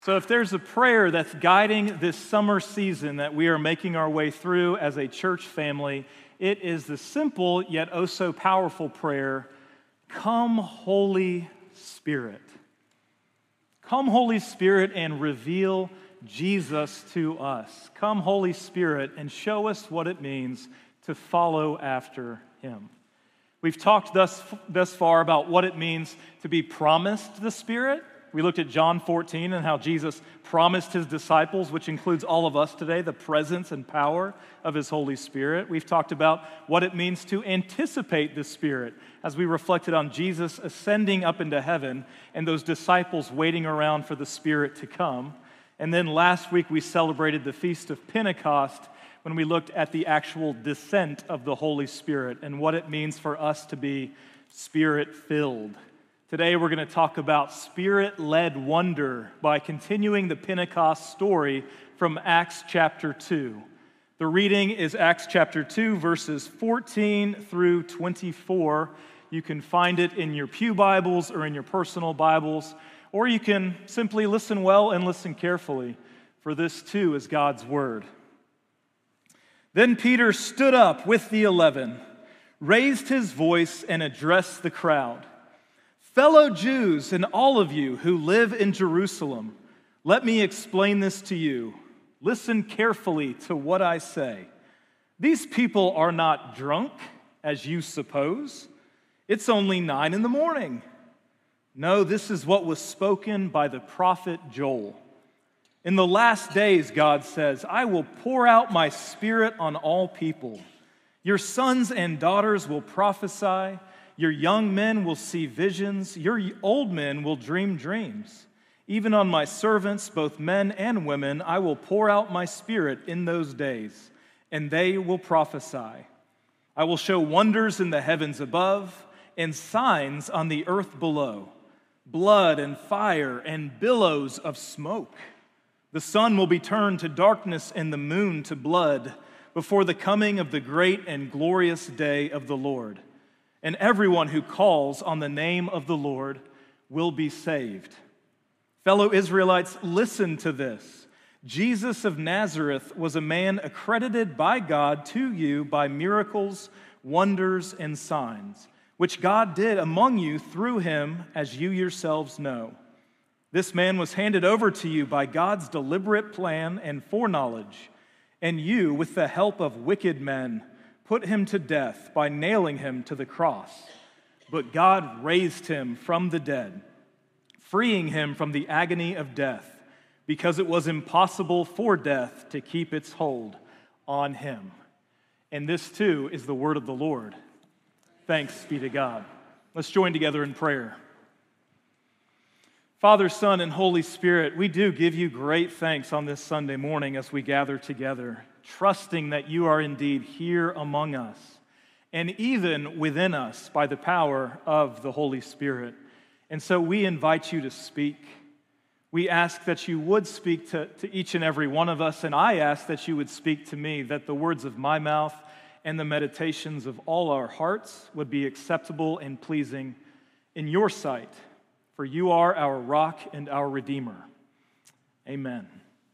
So if there's a prayer that's guiding this summer season that we are making our way through as a church family, it is the simple yet oh so powerful prayer, "Come, Holy Spirit." Come, Holy Spirit, and reveal Jesus to us. Come, Holy Spirit, and show us what it means to follow after Him. We've talked thus far about what it means to be promised the Spirit. We looked at John 14 and how Jesus promised His disciples, which includes all of us today, the presence and power of His Holy Spirit. We've talked about what it means to anticipate the Spirit as we reflected on Jesus ascending up into heaven and those disciples waiting around for the Spirit to come. And then last week we celebrated the Feast of Pentecost when we looked at the actual descent of the Holy Spirit and what it means for us to be Spirit-filled. Today we're going to talk about Spirit-led wonder by continuing the Pentecost story from Acts chapter 2. The reading is Acts chapter 2, verses 14 through 24. You can find it in your pew Bibles or in your personal Bibles, or you can simply listen well and listen carefully, for this too is God's word. Then Peter stood up with the 11, raised his voice, and addressed the crowd. "Fellow Jews and all of you who live in Jerusalem, let me explain this to you. Listen carefully to what I say. These people are not drunk, as you suppose. It's only 9 a.m. No, this is what was spoken by the prophet Joel. In the last days, God says, I will pour out my Spirit on all people. Your sons and daughters will prophesy. Your young men will see visions. Your old men will dream dreams. Even on my servants, both men and women, I will pour out my Spirit in those days, and they will prophesy. I will show wonders in the heavens above and signs on the earth below, blood and fire and billows of smoke. The sun will be turned to darkness and the moon to blood before the coming of the great and glorious day of the Lord. And everyone who calls on the name of the Lord will be saved. Fellow Israelites, listen to this. Jesus of Nazareth was a man accredited by God to you by miracles, wonders, and signs, which God did among you through him, as you yourselves know. This man was handed over to you by God's deliberate plan and foreknowledge, and you, with the help of wicked men, put him to death by nailing him to the cross. But God raised him from the dead, freeing him from the agony of death, because it was impossible for death to keep its hold on him. And this too is the word of the Lord. Thanks be to God. Let's join together in prayer. Father, Son, and Holy Spirit, we do give you great thanks on this Sunday morning as we gather together, trusting that you are indeed here among us and even within us by the power of the Holy Spirit. And so we invite you to speak. We ask that you would speak to each and every one of us, and I ask that you would speak to me, that the words of my mouth and the meditations of all our hearts would be acceptable and pleasing in your sight. For you are our rock and our Redeemer. Amen.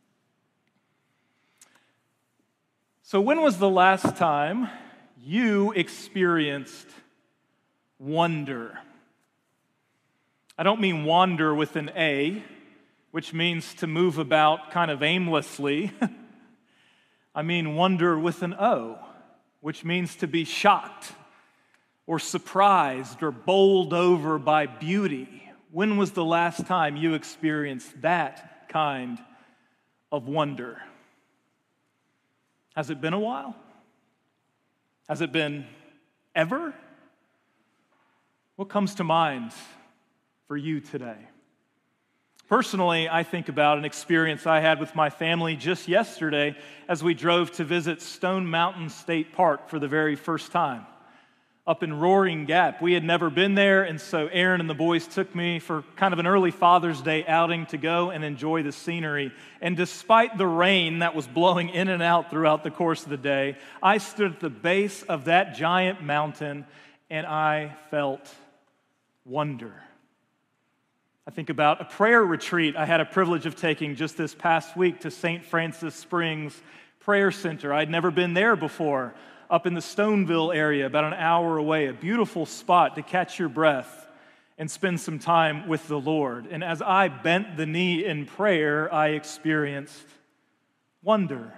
So when was the last time you experienced wonder? I don't mean wander with an A, which means to move about kind of aimlessly. I mean wonder with an O, which means to be shocked or surprised or bowled over by beauty. When was the last time you experienced that kind of wonder? Has it been a while? Has it been ever? What comes to mind for you today? Personally, I think about an experience I had with my family just yesterday as we drove to visit Stone Mountain State Park for the very first time. Up in Roaring Gap. We had never been there, and so Aaron and the boys took me for kind of an early Father's Day outing to go and enjoy the scenery. And despite the rain that was blowing in and out throughout the course of the day, I stood at the base of that giant mountain and I felt wonder. I think about a prayer retreat I had a privilege of taking just this past week to St. Francis Springs Prayer Center. I'd never been there before, up in the Stoneville area, about an hour away, a beautiful spot to catch your breath and spend some time with the Lord. And as I bent the knee in prayer, I experienced wonder.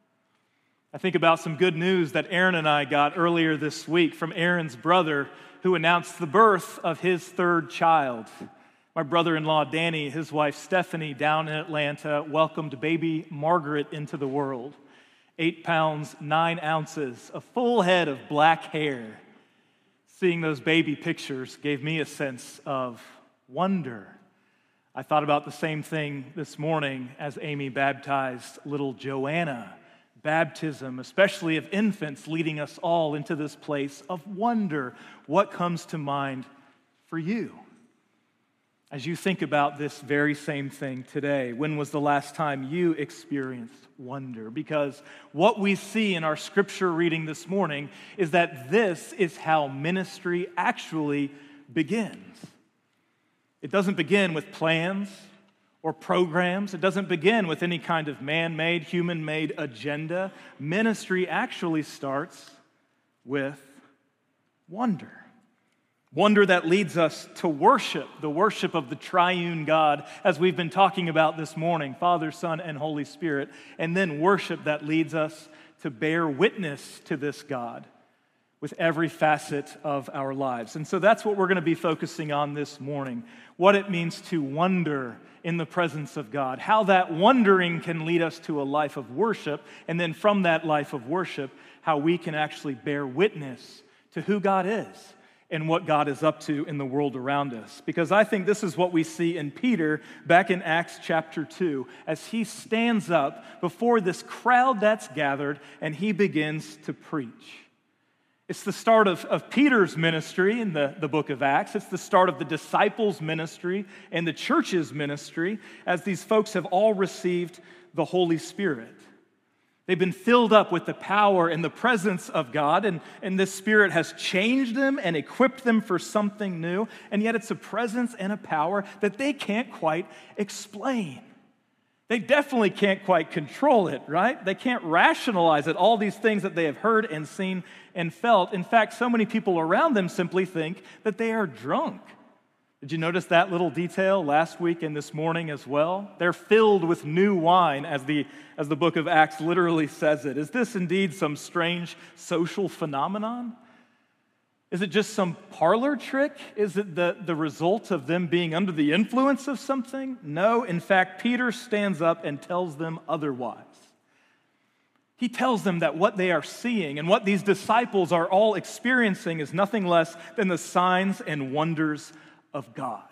I think about some good news that Aaron and I got earlier this week from Aaron's brother who announced the birth of his third child. My brother-in-law, Danny, his wife, Stephanie, down in Atlanta, welcomed baby Margaret into the world. 8 pounds, 9 ounces, a full head of black hair. Seeing those baby pictures gave me a sense of wonder. I thought about the same thing this morning as Amy baptized little Joanna. Baptism, especially of infants, leading us all into this place of wonder. What comes to mind for you as you think about this very same thing today? When was the last time you experienced wonder? Because what we see in our scripture reading this morning is that this is how ministry actually begins. It doesn't begin with plans or programs. It doesn't begin with any kind of man-made, human-made agenda. Ministry actually starts with wonder. Wonder that leads us to worship, the worship of the triune God, as we've been talking about this morning, Father, Son, and Holy Spirit, and then worship that leads us to bear witness to this God with every facet of our lives. And so that's what we're going to be focusing on this morning, what it means to wonder in the presence of God, how that wondering can lead us to a life of worship, and then from that life of worship, how we can actually bear witness to who God is and what God is up to in the world around us. Because I think this is what we see in Peter back in Acts chapter 2, as he stands up before this crowd that's gathered and he begins to preach. It's the start of Peter's ministry in the book of Acts. It's the start of the disciples' ministry and the church's ministry, as these folks have all received the Holy Spirit. They've been filled up with the power and the presence of God, and this Spirit has changed them and equipped them for something new, and yet it's a presence and a power that they can't quite explain. They definitely can't quite control it, right? They can't rationalize it, all these things that they have heard and seen and felt. In fact, so many people around them simply think that they are drunk. Did you notice that little detail last week and this morning as well? They're filled with new wine, as the book of Acts literally says it. Is this indeed some strange social phenomenon? Is it just some parlor trick? Is it the result of them being under the influence of something? No, in fact, Peter stands up and tells them otherwise. He tells them that what they are seeing and what these disciples are all experiencing is nothing less than the signs and wonders of God.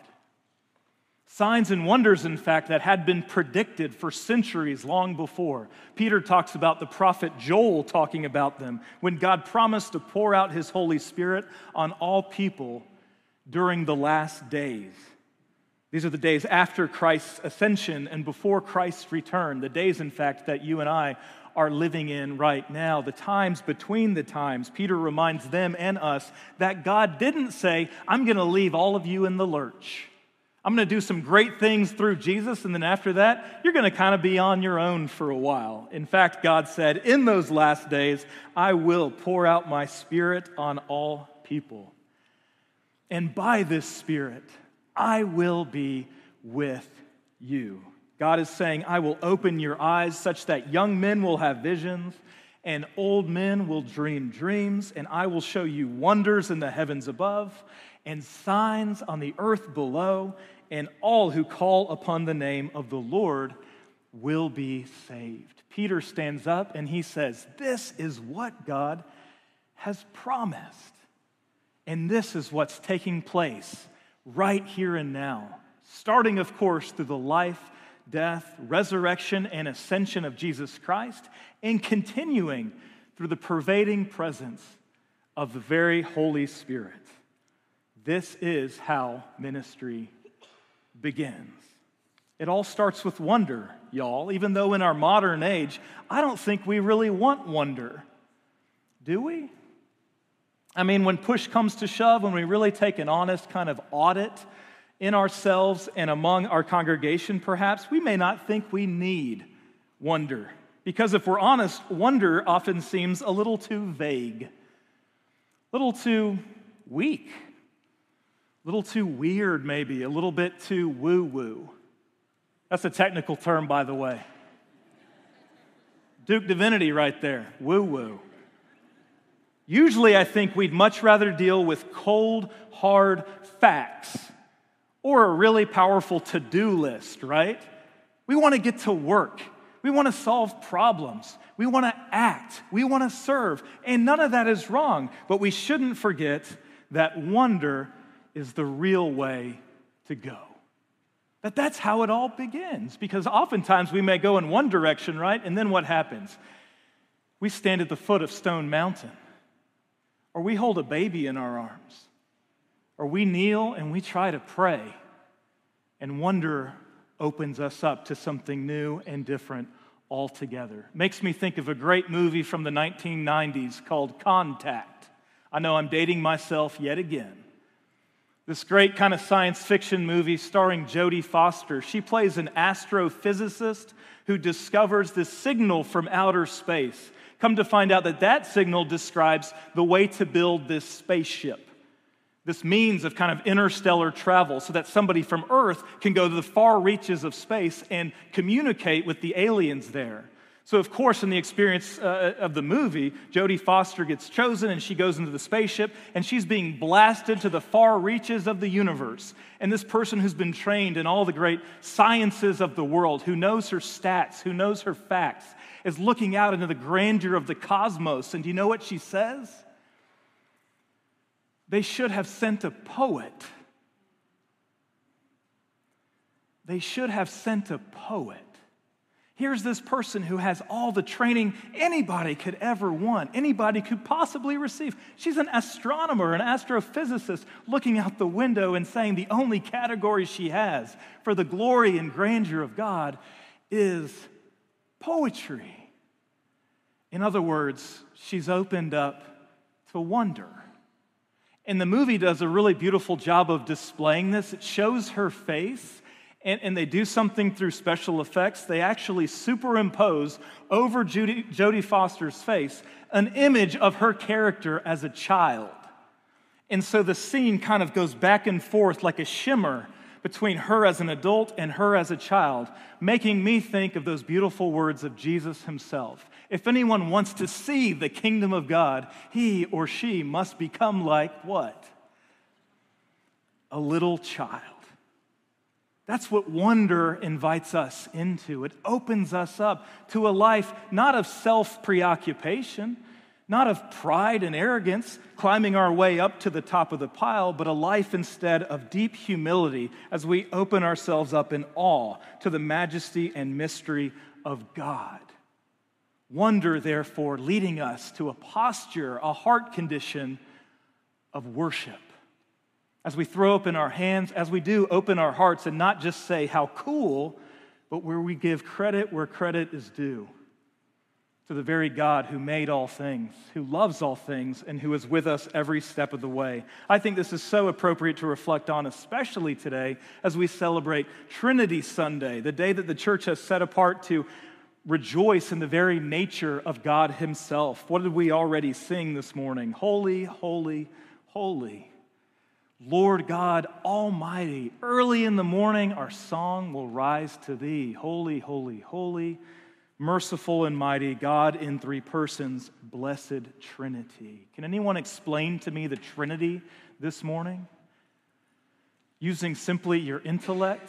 Signs and wonders, in fact, that had been predicted for centuries long before. Peter talks about the prophet Joel talking about them when God promised to pour out his Holy Spirit on all people during the last days. These are the days after Christ's ascension and before Christ's return, the days, in fact, that you and I are living in right now, the times between the times. Peter reminds them and us that God didn't say, I'm going to leave all of you in the lurch. I'm going to do some great things through Jesus, and then after that, you're going to kind of be on your own for a while. In fact, God said, in those last days, I will pour out my Spirit on all people. And by this Spirit, I will be with you. God is saying, I will open your eyes such that young men will have visions and old men will dream dreams, and I will show you wonders in the heavens above and signs on the earth below, and all who call upon the name of the Lord will be saved. Peter stands up and he says, this is what God has promised. And this is what's taking place right here and now, starting, of course, through the life, death, resurrection, and ascension of Jesus Christ, and continuing through the pervading presence of the very Holy Spirit. This is how ministry begins. It all starts with wonder, y'all, even though in our modern age, I don't think we really want wonder. Do we? I mean, when push comes to shove, when we really take an honest kind of audit In ourselves and among our congregation, perhaps, we may not think we need wonder. Because if we're honest, wonder often seems a little too vague, a little too weak, a little too weird maybe, a little bit too woo-woo. That's a technical term, by the way. Duke Divinity right there, woo-woo. Usually I think we'd much rather deal with cold, hard facts or a really powerful to-do list, right? We want to get to work. We want to solve problems. We want to act. We want to serve. And none of that is wrong. But we shouldn't forget that wonder is the real way to go. That's how it all begins. Because oftentimes we may go in one direction, right? And then what happens? We stand at the foot of Stone Mountain. Or we hold a baby in our arms. Or we kneel and we try to pray, and wonder opens us up to something new and different altogether. Makes me think of a great movie from the 1990s called Contact. I know I'm dating myself yet again. This great kind of science fiction movie starring Jodie Foster. She plays an astrophysicist who discovers this signal from outer space. Come to find out that signal describes the way to build this spaceship. This means of kind of interstellar travel so that somebody from Earth can go to the far reaches of space and communicate with the aliens there. So, of course, in the experience of the movie, Jodie Foster gets chosen and she goes into the spaceship and she's being blasted to the far reaches of the universe. And this person who's been trained in all the great sciences of the world, who knows her stats, who knows her facts, is looking out into the grandeur of the cosmos. And do you know what she says? They should have sent a poet. They should have sent a poet. Here's this person who has all the training anybody could ever want, anybody could possibly receive. She's an astronomer, an astrophysicist, looking out the window and saying the only category she has for the glory and grandeur of God is poetry. In other words, she's opened up to wonder. And the movie does a really beautiful job of displaying this. It shows her face, and they do something through special effects. They actually superimpose over Jodie Foster's face an image of her character as a child. And so the scene kind of goes back and forth like a shimmer between her as an adult and her as a child, making me think of those beautiful words of Jesus himself. If anyone wants to see the kingdom of God, he or she must become like what? A little child. That's what wonder invites us into. It opens us up to a life not of self-preoccupation, not of pride and arrogance, climbing our way up to the top of the pile, but a life instead of deep humility as we open ourselves up in awe to the majesty and mystery of God. Wonder, therefore, leading us to a posture, a heart condition of worship. As we throw open our hands, as we do open our hearts and not just say how cool, but where we give credit where credit is due to the very God who made all things, who loves all things, and who is with us every step of the way. I think this is so appropriate to reflect on, especially today as we celebrate Trinity Sunday, the day that the church has set apart to rejoice in the very nature of God himself. What did we already sing this morning? Holy, holy, holy, Lord God Almighty. Early in the morning, our song will rise to thee. Holy, holy, holy, merciful and mighty, God in three persons, blessed Trinity. Can anyone explain to me the Trinity this morning? Using simply your intellect,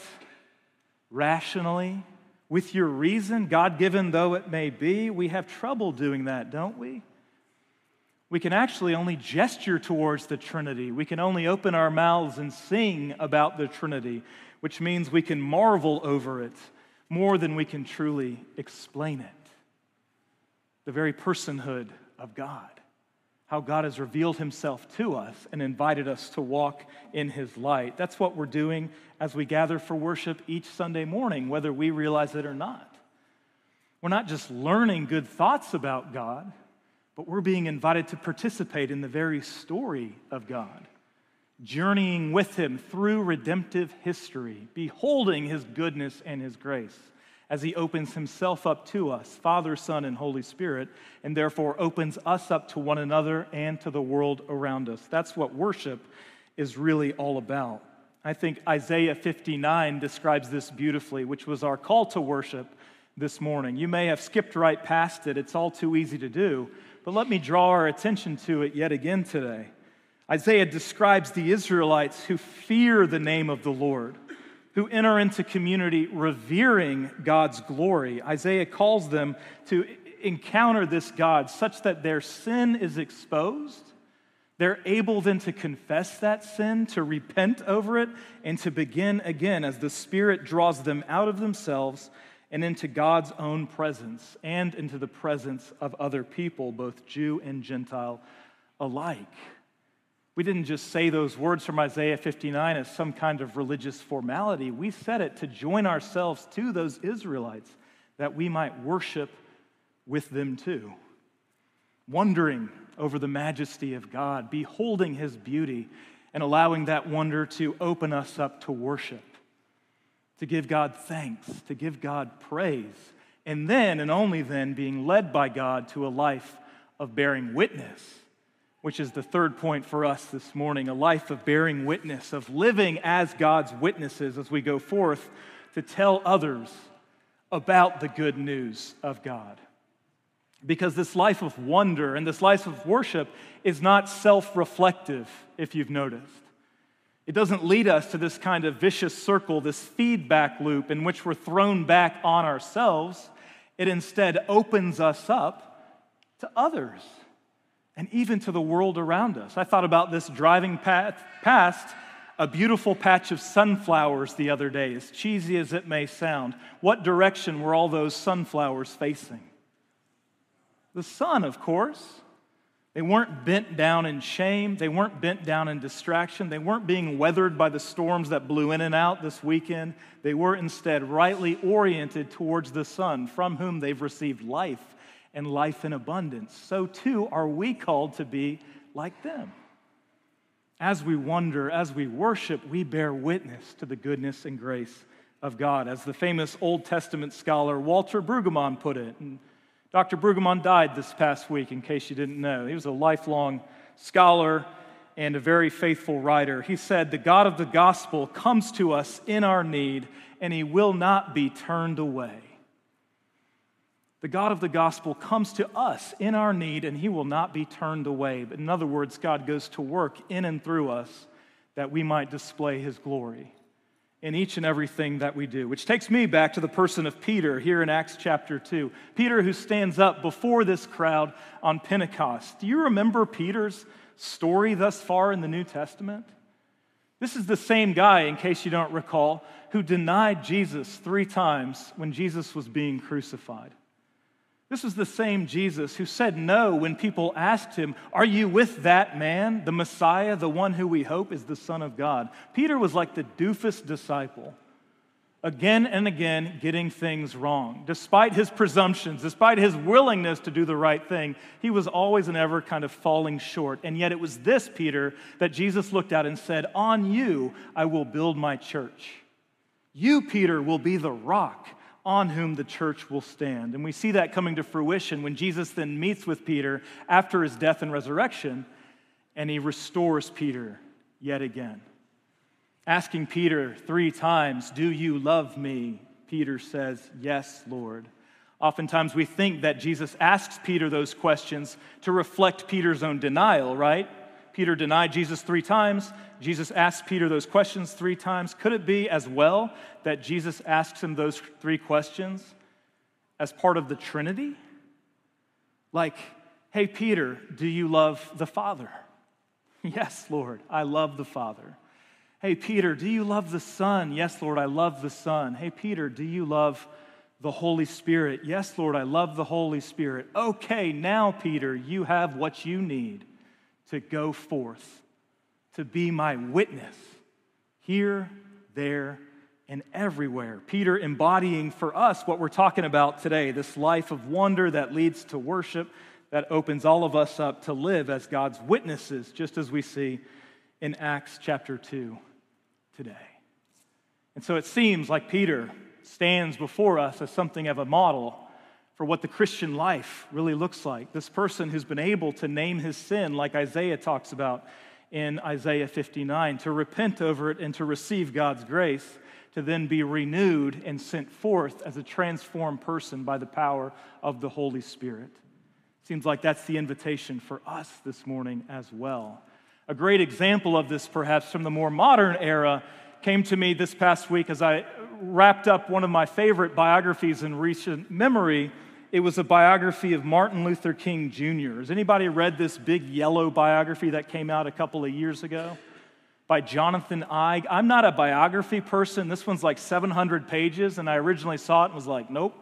rationally, with your reason, God-given though it may be, we have trouble doing that, don't we? We can actually only gesture towards the Trinity. We can only open our mouths and sing about the Trinity, which means we can marvel over it more than we can truly explain it. The very personhood of God. How God has revealed himself to us and invited us to walk in his light. That's what we're doing as we gather for worship each Sunday morning, whether we realize it or not. We're not just learning good thoughts about God, but we're being invited to participate in the very story of God. journeying with him through redemptive history, beholding his goodness and his grace as he opens himself up to us, Father, Son, and Holy Spirit, and therefore opens us up to one another and to the world around us. That's what worship is really all about. I think Isaiah 59 describes this beautifully, which was our call to worship this morning. You may have skipped right past it. It's all too easy to do. But let me draw our attention to it yet again today. Isaiah describes the Israelites who fear the name of the Lord, who enter into community revering God's glory. Isaiah calls them to encounter this God such that their sin is exposed. They're able then to confess that sin, to repent over it, and to begin again as the Spirit draws them out of themselves and into God's own presence and into the presence of other people, both Jew and Gentile alike. We didn't just say those words from Isaiah 59 as some kind of religious formality. We said it to join ourselves to those Israelites that we might worship with them too. Wondering over the majesty of God, beholding his beauty, and allowing that wonder to open us up to worship, to give God thanks, to give God praise, and then, and only then, being led by God to a life of bearing witness, which is the third point for us this morning, a life of bearing witness, of living as God's witnesses as we go forth to tell others about the good news of God. Because this life of wonder and this life of worship is not self-reflective, if you've noticed. It doesn't lead us to this kind of vicious circle, this feedback loop in which we're thrown back on ourselves. It instead opens us up to others and even to the world around us. I thought about this driving past a beautiful patch of sunflowers the other day, as cheesy as it may sound. What direction were all those sunflowers facing? The sun, of course. They weren't bent down in shame. They weren't bent down in distraction. They weren't being weathered by the storms that blew in and out this weekend. They were instead rightly oriented towards the sun, from whom they've received life and life in abundance. So too are we called to be like them. As we wonder, as we worship, we bear witness to the goodness and grace of God. As the famous Old Testament scholar Walter Brueggemann put it, and Dr. Brueggemann died this past week, in case you didn't know. He was a lifelong scholar and a very faithful writer. He said, "The God of the gospel comes to us in our need, and he will not be turned away." The God of the gospel comes to us in our need, and he will not be turned away. But in other words, God goes to work in and through us that we might display his glory in each and everything that we do. Which takes me back to the person of Peter here in Acts chapter 2. Peter, who stands up before this crowd on Pentecost. Do you remember Peter's story thus far in the New Testament? This is the same guy, in case you don't recall, who denied Jesus 3 times when Jesus was being crucified. This was the same Jesus who said no when people asked him, "Are you with that man, the Messiah, the one who we hope is the Son of God?" Peter was like the doofus disciple, again and again getting things wrong. Despite his presumptions, despite his willingness to do the right thing, he was always and ever kind of falling short. And yet it was this Peter that Jesus looked at and said, "On you I will build my church. You, Peter, will be the rock on whom the church will stand." And we see that coming to fruition when Jesus then meets with Peter after his death and resurrection, and he restores Peter yet again. Asking Peter 3 times, "Do you love me?" Peter says, "Yes, Lord." Oftentimes we think that Jesus asks Peter those questions to reflect Peter's own denial, right? Peter denied Jesus 3 times. Jesus asked Peter those questions 3 times. Could it be as well that Jesus asks him those 3 questions as part of the Trinity? Like, "Hey, Peter, do you love the Father?" "Yes, Lord, I love the Father." "Hey, Peter, do you love the Son?" "Yes, Lord, I love the Son." "Hey, Peter, do you love the Holy Spirit?" "Yes, Lord, I love the Holy Spirit." "Okay, now, Peter, you have what you need to go forth, to be my witness here, there, and everywhere. Peter embodying for us what we're talking about today, this life of wonder that leads to worship, that opens all of us up to live as God's witnesses, just as we see in Acts chapter 2 today. And so it seems like Peter stands before us as something of a model for what the Christian life really looks like. This person who's been able to name his sin, like Isaiah talks about in Isaiah 59, to repent over it and to receive God's grace, to then be renewed and sent forth as a transformed person by the power of the Holy Spirit. Seems like that's the invitation for us this morning as well. A great example of this, perhaps from the more modern era, came to me this past week as I wrapped up one of my favorite biographies in recent memory. It was a biography of Martin Luther King Jr. Has anybody read this big yellow biography that came out a couple of years ago by Jonathan Eig? I'm not a biography person. This one's like 700 pages, and I originally saw it and was like, nope.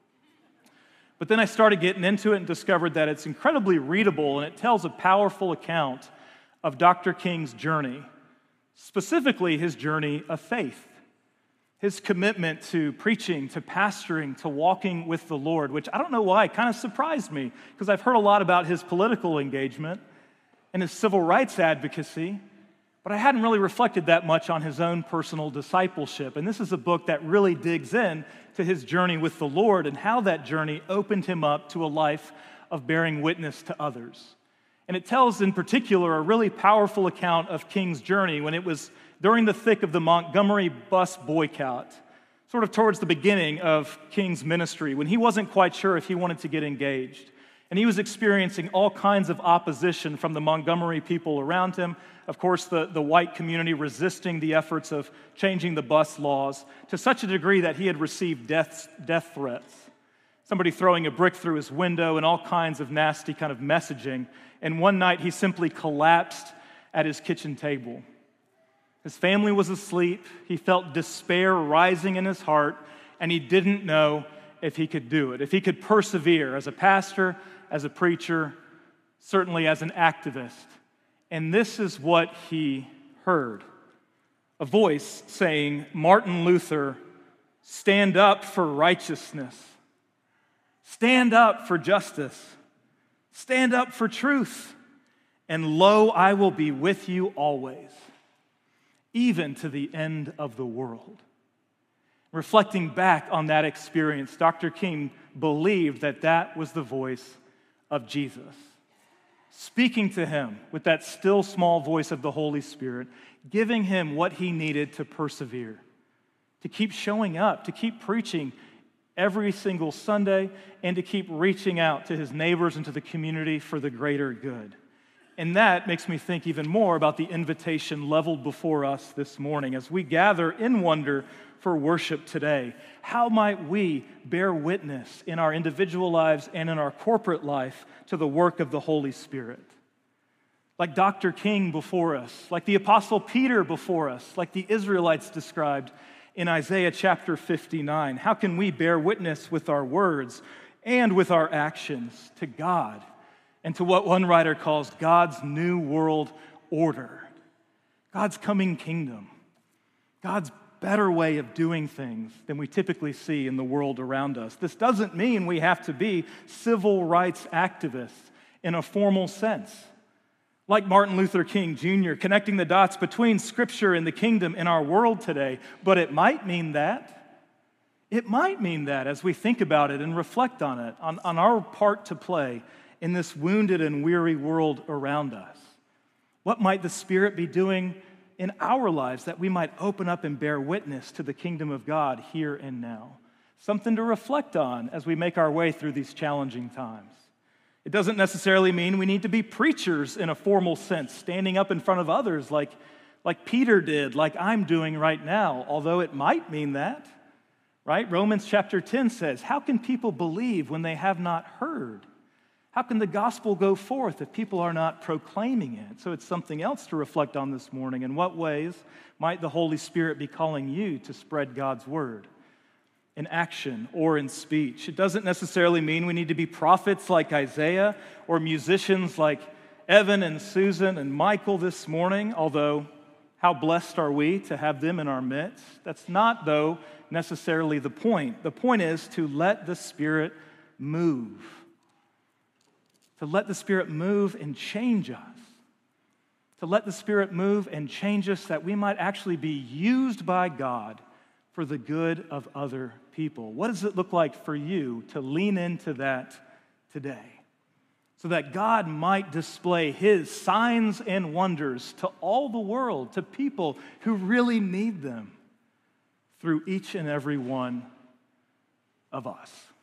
But then I started getting into it and discovered that it's incredibly readable, and it tells a powerful account of Dr. King's journey, specifically his journey of faith. His commitment to preaching, to pastoring, to walking with the Lord, which I don't know why, kind of surprised me, because I've heard a lot about his political engagement and his civil rights advocacy, but I hadn't really reflected that much on his own personal discipleship. And this is a book that really digs in to his journey with the Lord and how that journey opened him up to a life of bearing witness to others. And it tells in particular a really powerful account of King's journey when it was during the thick of the Montgomery bus boycott, sort of towards the beginning of King's ministry, when he wasn't quite sure if he wanted to get engaged. And he was experiencing all kinds of opposition from the Montgomery people around him. Of course, the white community resisting the efforts of changing the bus laws to such a degree that he had received death threats. Somebody throwing a brick through his window and all kinds of nasty kind of messaging. And one night he simply collapsed at his kitchen table. His family was asleep. He felt despair rising in his heart, and he didn't know if he could do it, if he could persevere as a pastor, as a preacher, certainly as an activist. And this is what he heard. A voice saying, "Martin Luther, stand up for righteousness. Stand up for justice. Stand up for truth. And lo, I will be with you always, even to the end of the world." Reflecting back on that experience, Dr. King believed that that was the voice of Jesus, speaking to him with that still small voice of the Holy Spirit, giving him what he needed to persevere, to keep showing up, to keep preaching every single Sunday, and to keep reaching out to his neighbors and to the community for the greater good. And that makes me think even more about the invitation leveled before us this morning as we gather in wonder for worship today. How might we bear witness in our individual lives and in our corporate life to the work of the Holy Spirit? Like Dr. King before us, like the Apostle Peter before us, like the Israelites described in Isaiah chapter 59. How can we bear witness with our words and with our actions to God and to what one writer calls God's new world order, God's coming kingdom, God's better way of doing things than we typically see in the world around us? This doesn't mean we have to be civil rights activists in a formal sense, like Martin Luther King Jr., connecting the dots between Scripture and the kingdom in our world today. But it might mean that. It might mean that as we think about it and reflect on it, on our part to play in this wounded and weary world around us. What might the Spirit be doing in our lives that we might open up and bear witness to the kingdom of God here and now? Something to reflect on as we make our way through these challenging times. It doesn't necessarily mean we need to be preachers in a formal sense, standing up in front of others like Peter did, like I'm doing right now, although it might mean that, right? Romans chapter 10 says, how can people believe when they have not heard? How can the gospel go forth if people are not proclaiming it? So it's something else to reflect on this morning. In what ways might the Holy Spirit be calling you to spread God's word? In action or in speech. It doesn't necessarily mean we need to be prophets like Isaiah or musicians like Evan and Susan and Michael this morning, although how blessed are we to have them in our midst. That's not, though, necessarily the point. The point is to let the Spirit move. To let the Spirit move and change us. to let the Spirit move and change us that we might actually be used by God for the good of other people. What does it look like for you to lean into that today? So that God might display his signs and wonders to all the world, to people who really need them, through each and every one of us.